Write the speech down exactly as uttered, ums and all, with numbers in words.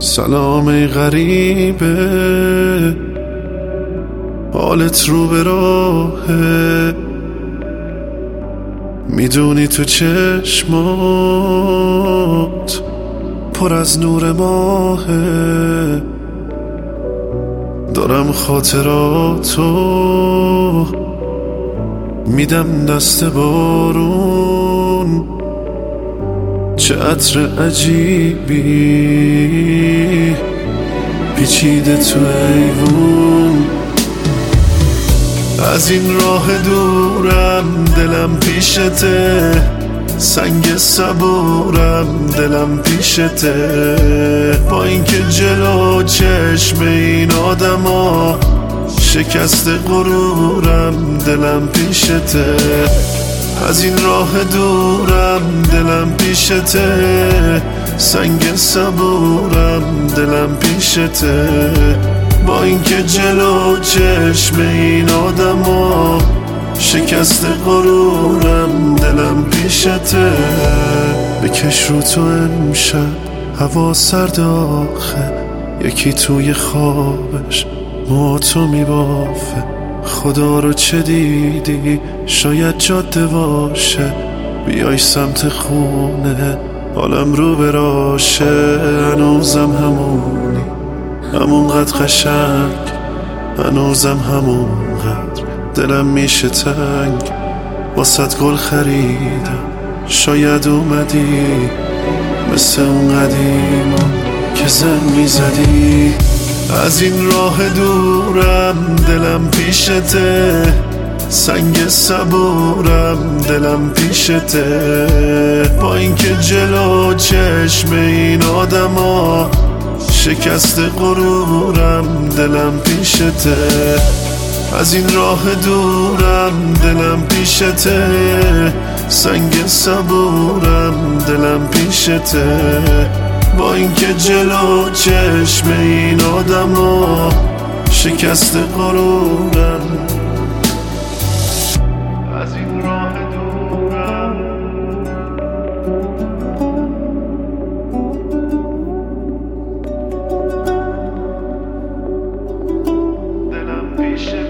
سلام ای غریبه، حالت رو به راهه، میدونی تو چشمات پر از نور ماهه. دارم خاطراتو میدم دست بارون، چه عطر عجیبی پیچیده تو ایوون. از این راه دورم دلم پیشته، سنگ صبورم دلم پیشته. با اینکه جلو چشم این آدما شکست غرورم دلم پیشته. از این راه دورم دلم پیشته، سنگ صبورم دلم پیشته. با اینکه جلو چشم این آدما شکست غرورم دلم پیشته. بکش رو تو امشب هوا سرد آخه، یکی توی خوابش موهاتو میبافه. خدا رو چه دیدی؟ شاید جاده باشه، بیای سمت خونه حالم رو براشه. هنوزم همونی، همونقدر قشنگ، هنوزم همونقدر دلم میشه تنگ. واسد گل خریدم، شاید اومدی مثل اون قدیما که زن میزدی. از این راه دورم دلم پیشته، سنگ صبورم دلم پیشته. با اینکه جلو چشم این آدما شکست غرورم دلم پیشته. از این راه دورم دلم پیشته، سنگ صبورم دلم پیشته. با اینکه جلو چشم این آدما شکست غرورم. از این راه دورم دلم پیشته.